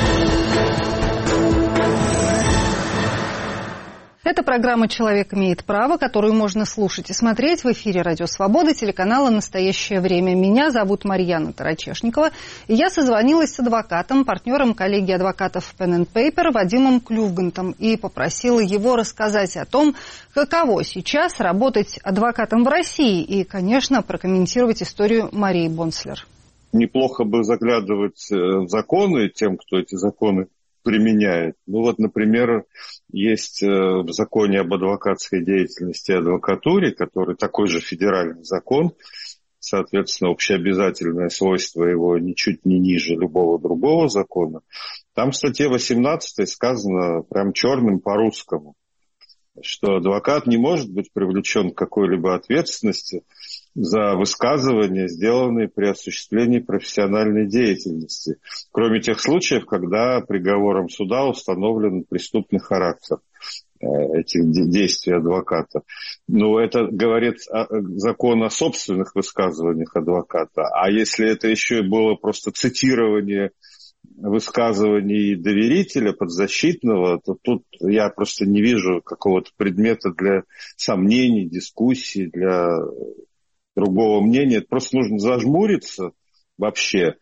Это программа «Человек имеет право», которую можно слушать и смотреть в эфире «Радио Свобода» телеканала «Настоящее время». Меня зовут Марьяна Тарачешникова, и я созвонилась с адвокатом, партнером коллегии адвокатов Pen and Paper Вадимом Клювгантом и попросила его рассказать о том, каково сейчас работать адвокатом в России и, конечно, прокомментировать историю Марии Бонслер. Неплохо бы заглядывать в законы тем, кто эти законы применяет. Ну вот, например, есть в законе об адвокатской деятельности и адвокатуре, который такой же федеральный закон, соответственно, общеобязательное свойство его ничуть не ниже любого другого закона. Там в статье восемнадцатой сказано прям черным по-русскому, что адвокат не может быть привлечен к какой-либо ответственности за высказывания, сделанные при осуществлении профессиональной деятельности, кроме тех случаев, когда приговором суда установлен преступный характер этих действий адвоката. Но это говорит закон о собственных высказываниях адвоката. А если это еще и было просто цитирование высказываний доверителя, подзащитного, то тут я просто не вижу какого-то предмета для сомнений, дискуссий, для другого мнения. Просто нужно зажмуриться вообще,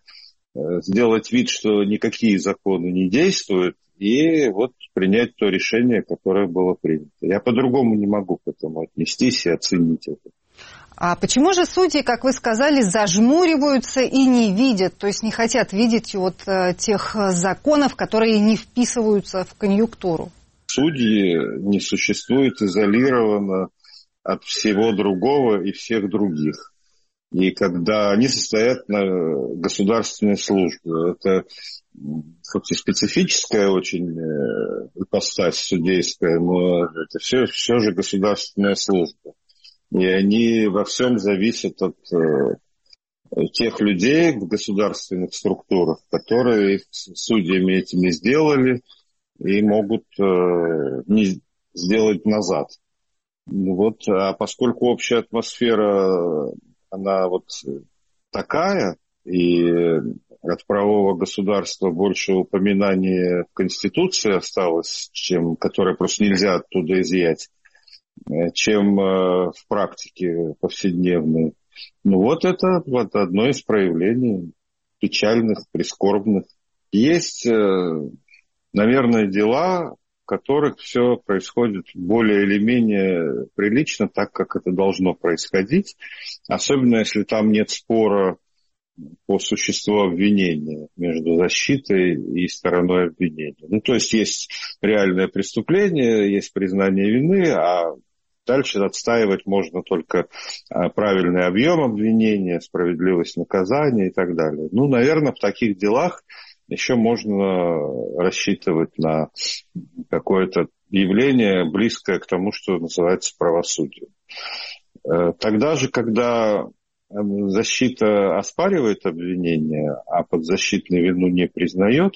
сделать вид, что никакие законы не действуют, и вот принять то решение, которое было принято. Я по-другому не могу к этому отнестись и оценить это. А почему же судьи, как вы сказали, зажмуриваются и не видят, то есть не хотят видеть вот тех законов, которые не вписываются в конъюнктуру? Судьи не существуют изолированно от всего другого и всех других. И когда они состоят на государственной службе, это хоть и специфическая очень ипостась судейская, но это все, все же государственная служба. И они во всем зависят от э, тех людей в государственных структурах, которые их судьями этими сделали и могут э, не сделать назад. Вот, а поскольку общая атмосфера, она вот такая, и от правового государства больше упоминаний в Конституции осталось, чем, которое просто нельзя оттуда изъять, чем в практике повседневной. Ну вот это вот одно из проявлений печальных, прискорбных. Есть, наверное, дела, в которых все происходит более или менее прилично, так, как это должно происходить, особенно если там нет спора по существу обвинения между защитой и стороной обвинения. Ну, то есть есть реальное преступление, есть признание вины, а дальше отстаивать можно только правильный объем обвинения, справедливость наказания и так далее. Ну, наверное, в таких делах еще можно рассчитывать на какое-то явление, близкое к тому, что называется правосудием. Тогда же, когда защита оспаривает обвинение, а подзащитный вину не признает,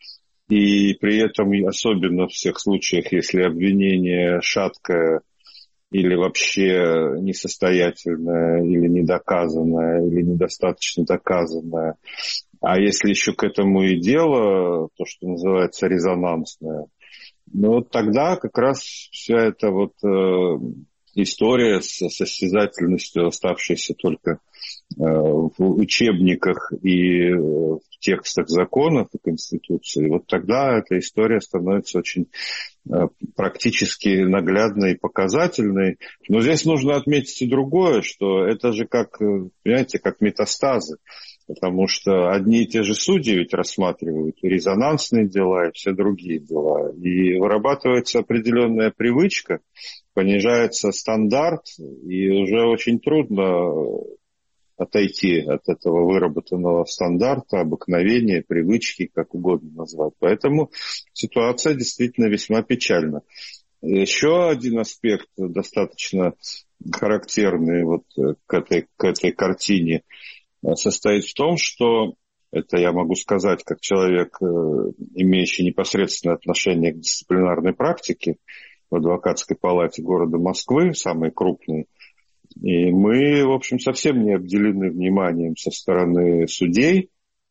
и при этом, особенно в всех случаях, если обвинение шаткое или вообще несостоятельное, или недоказанное, или недостаточно доказанное, а если еще к этому и дело, то, что называется резонансное, ну вот тогда как раз вся эта вот э, история с состязательностью, оставшаяся только э, в учебниках и в текстах законов и Конституции, вот тогда эта история становится очень э, практически наглядной и показательной. Но здесь нужно отметить и другое, что это же как, понимаете, как метастазы. Потому что одни и те же судьи ведь рассматривают и резонансные дела, и все другие дела. И вырабатывается определенная привычка, понижается стандарт, и уже очень трудно отойти от этого выработанного стандарта, обыкновения, привычки, как угодно назвать. Поэтому ситуация действительно весьма печальна. Еще один аспект, достаточно характерный вот к этой, к этой картине, состоит в том, что, это я могу сказать как человек, имеющий непосредственное отношение к дисциплинарной практике в адвокатской палате города Москвы, самой крупной, и мы, в общем, совсем не обделены вниманием со стороны судей,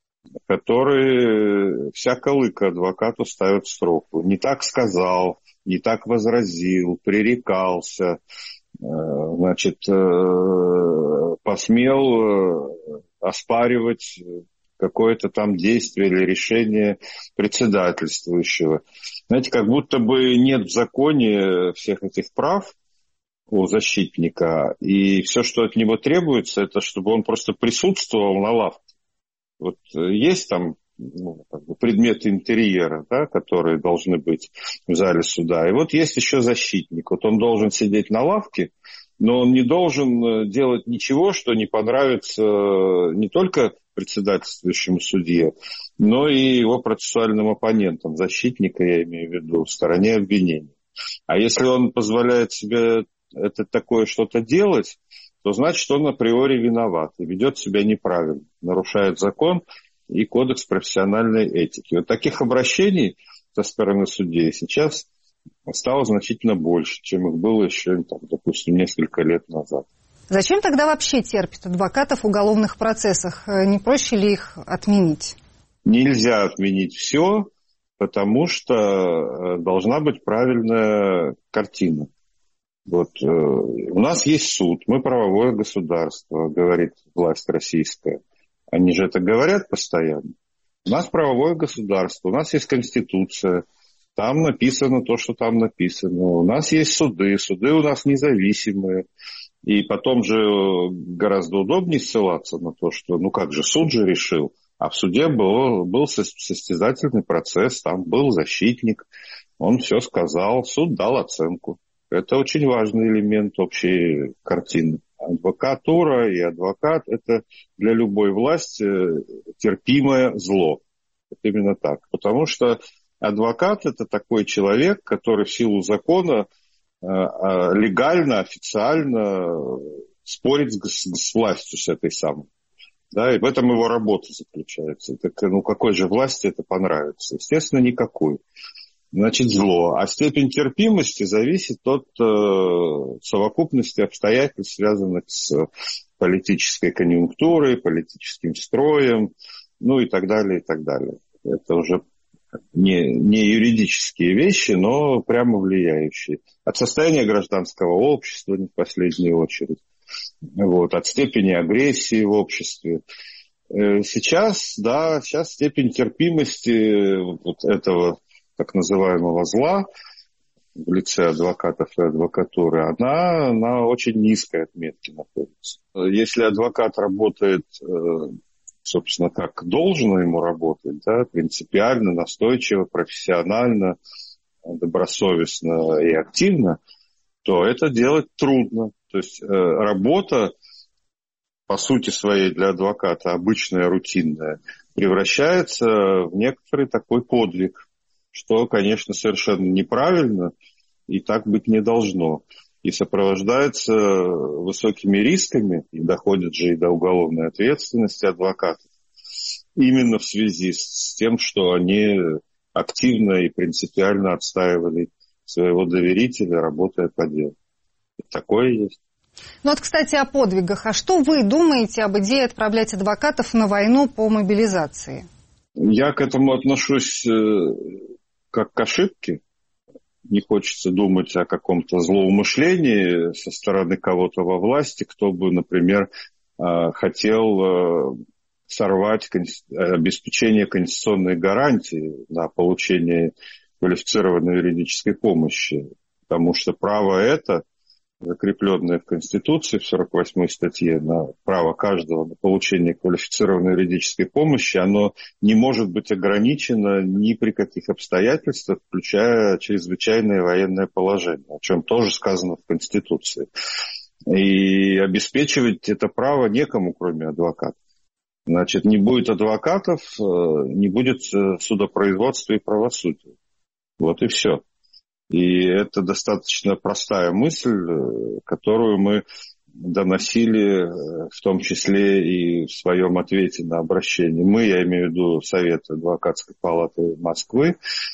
которые всяко лыко адвокату ставят в строку. Не так сказал, не так возразил, пререкался, значит, посмел оспаривать какое-то там действие или решение председательствующего. Знаете, как будто бы нет в законе всех этих прав у защитника, и все, что от него требуется, это чтобы он просто присутствовал на лавке. Вот есть там ну, как бы предметы интерьера, да, которые должны быть в зале суда. И вот есть еще защитник. Вот он должен сидеть на лавке, но он не должен делать ничего, что не понравится не только председательствующему судье, но и его процессуальным оппонентам, защитника, я имею в виду, в стороне обвинения. А если он позволяет себе это такое что-то делать, то значит, он априори виноват и ведет себя неправильно, нарушает закон и кодекс профессиональной этики. Вот таких обращений со стороны судей сейчас стало значительно больше, чем их было еще, там, допустим, несколько лет назад. Зачем тогда вообще терпят адвокатов в уголовных процессах? Не проще ли их отменить? Нельзя отменить все, потому что должна быть правильная картина. Вот, э, у нас есть суд, мы правовое государство, говорит власть российская. Они же это говорят постоянно. У нас правовое государство, у нас есть Конституция, там написано то, что там написано. У нас есть суды, суды у нас независимые. И потом же гораздо удобнее ссылаться на то, что, ну как же, суд же решил. А в суде был, был состязательный процесс, там был защитник, он все сказал, суд дал оценку. Это очень важный элемент общей картины. Адвокатура и адвокат – это для любой власти терпимое зло. Вот именно так. Потому что адвокат – это такой человек, который в силу закона легально, официально спорит с, с властью, с этой самой. Да, и в этом его работа заключается. Так, ну, какой же власти это понравится? Естественно, никакой. Значит, зло. А степень терпимости зависит от э, совокупности обстоятельств, связанных с политической конъюнктурой, политическим строем, ну и так далее, и так далее. Это уже не, не юридические вещи, но прямо влияющие. От состояния гражданского общества, не в последнюю очередь. Вот, от степени агрессии в обществе. Сейчас, да, сейчас степень терпимости вот этого так называемого зла в лице адвокатов и адвокатуры, она на очень низкой отметке находится. Если адвокат работает, собственно, как должно ему работать, да, принципиально, настойчиво, профессионально, добросовестно и активно, то это делать трудно. То есть работа, по сути своей для адвоката, обычная, рутинная, превращается в некоторый такой подвиг, что, конечно, совершенно неправильно и так быть не должно. И сопровождается высокими рисками, и доходит же и до уголовной ответственности адвокатов, именно в связи с тем, что они активно и принципиально отстаивали своего доверителя, работая по делу. И такое есть. Ну вот, кстати, о подвигах. А что вы думаете об идее отправлять адвокатов на войну по мобилизации? Я к этому отношусь как к ошибке. Не хочется думать о каком-то злоумышлении со стороны кого-то во власти, кто бы, например, хотел сорвать обеспечение конституционной гарантии на получение квалифицированной юридической помощи. Потому что право это закрепленное в Конституции в сорок восьмой статье на право каждого на получение квалифицированной юридической помощи, оно не может быть ограничено ни при каких обстоятельствах, включая чрезвычайное военное положение, о чем тоже сказано в Конституции. И обеспечивать это право некому, кроме адвокатов. Значит, не будет адвокатов, не будет судопроизводства и правосудия. Вот и все. И это достаточно простая мысль, которую мы доносили в том числе и в своем ответе на обращение. Мы, я имею в виду Совет Адвокатской палаты Москвы,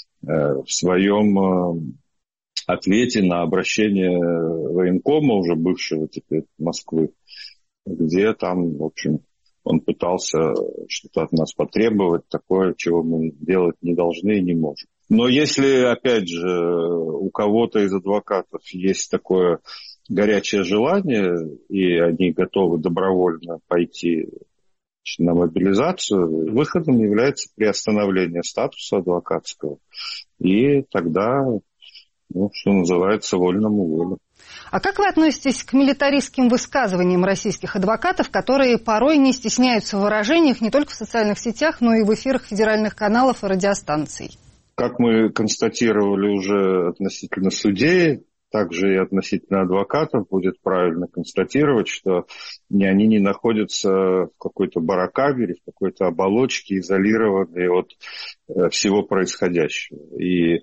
в своем ответе на обращение военкома, уже бывшего теперь Москвы, где там, в общем, он пытался что-то от нас потребовать, такое, чего мы делать не должны и не можем. Но если, опять же, у кого-то из адвокатов есть такое горячее желание, и они готовы добровольно пойти на мобилизацию, выходом является приостановление статуса адвокатского. И тогда, ну, что называется, вольному волю. А как вы относитесь к милитаристским высказываниям российских адвокатов, которые порой не стесняются в выражениях не только в социальных сетях, но и в эфирах федеральных каналов и радиостанций? Как мы констатировали уже относительно судей, также и относительно адвокатов будет правильно констатировать, что они не находятся в какой-то баррикаде, в какой-то оболочке, изолированные от всего происходящего. И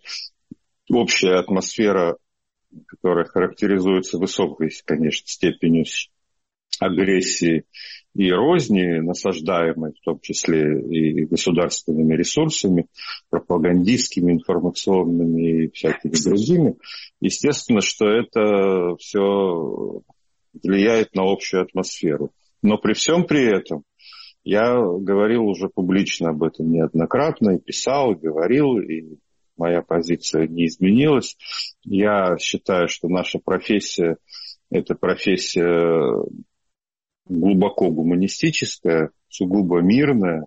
общая атмосфера, которая характеризуется высокой, конечно, степенью агрессии и розни, насаждаемой в том числе и государственными ресурсами, пропагандистскими, информационными и всякими другими, естественно, что это все влияет на общую атмосферу. Но при всем при этом, я говорил уже публично об этом неоднократно, и писал, и говорил, и моя позиция не изменилась. Я считаю, что наша профессия – это профессия глубоко гуманистическая, сугубо мирная,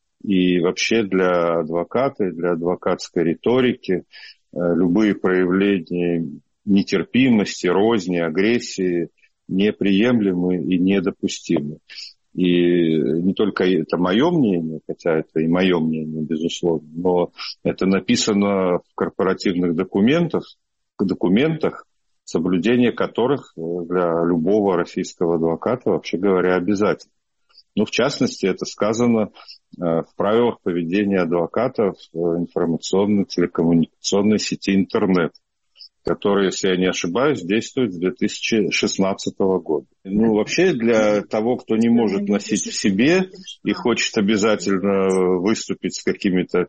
и вообще для адвоката, для адвокатской риторики любые проявления нетерпимости, розни, агрессии неприемлемы и недопустимы. И не только это мое мнение, хотя это и мое мнение, безусловно, но это написано в корпоративных документах, документах, соблюдение которых для любого российского адвоката, вообще говоря, обязательно. Ну, в частности, это сказано в правилах поведения адвокатов в информационно-телекоммуникационной сети интернет, которая, если я не ошибаюсь, действует с две тысячи шестнадцатого года. Ну, вообще, для того, кто не может носить в себе и хочет обязательно выступить с какими-то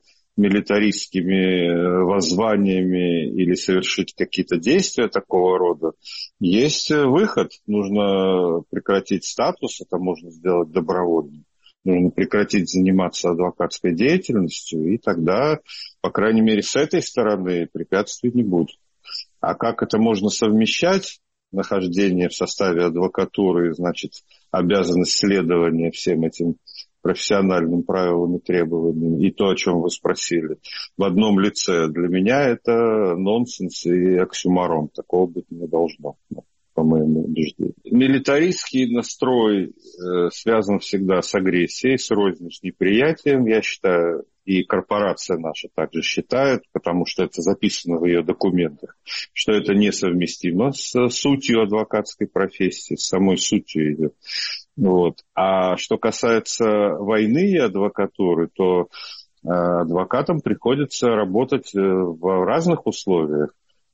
милитаристскими воззваниями или совершить какие-то действия такого рода, есть выход. Нужно прекратить статус, это можно сделать добровольно. Нужно прекратить заниматься адвокатской деятельностью, и тогда, по крайней мере, с этой стороны препятствий не будет. А как это можно совмещать, нахождение в составе адвокатуры, значит, обязанность следования всем этим профессиональным правилам и требованиям, и то, о чем вы спросили, в одном лице, для меня это нонсенс и оксюморон. Такого быть не должно, по моему убеждению. Милитаристский настрой э, связан всегда с агрессией, с рознью, с неприятием, я считаю, и корпорация наша также считает, потому что это записано в ее документах, что это несовместимо с сутью адвокатской профессии, с самой сутью ее. Вот. А что касается войны и адвокатуры, то э, адвокатам приходится работать в разных условиях.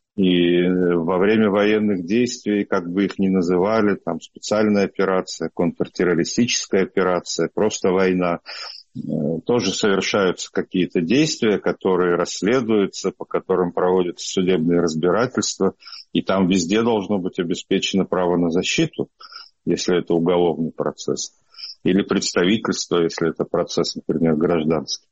И во время военных действий, как бы их ни называли, там специальная операция, контртеррористическая операция, просто война, э, тоже совершаются какие-то действия, которые расследуются, по которым проводятся судебные разбирательства. И там везде должно быть обеспечено право на защиту, если это уголовный процесс, или представительство, если это процесс, например, гражданский.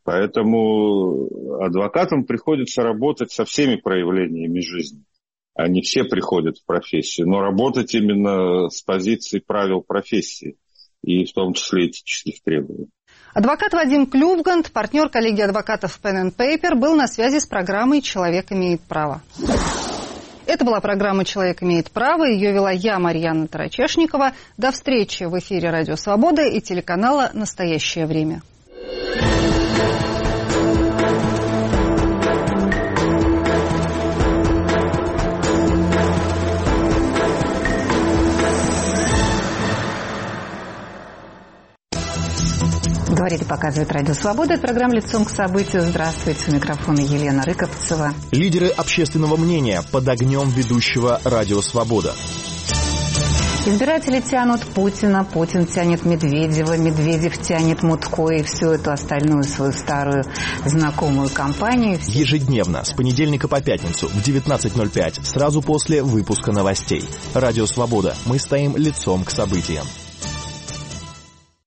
Поэтому адвокатам приходится работать со всеми проявлениями жизни. Они все приходят в профессию, но работать именно с позиции правил профессии, и в том числе этических требований. Адвокат Вадим Клювгант, партнер коллегии адвокатов Pen and Paper, был на связи с программой «Человек имеет право». Это была программа «Человек имеет право». Ее вела я, Марьяна Тарачешникова. До встречи в эфире «Радио Свобода» и телеканала «Настоящее время». Говорит и показывает «Радио Свобода». Это программа «Лицом к событию». Здравствуйте, у микрофона Елена Рыковцева. Лидеры общественного мнения под огнем ведущего «Радио Свобода». Избиратели тянут Путина, Путин тянет Медведева, Медведев тянет Мутко и всю эту остальную свою старую знакомую компанию. Ежедневно, с понедельника по пятницу в девятнадцать ноль пять, сразу после выпуска новостей. «Радио Свобода». Мы стоим лицом к событиям.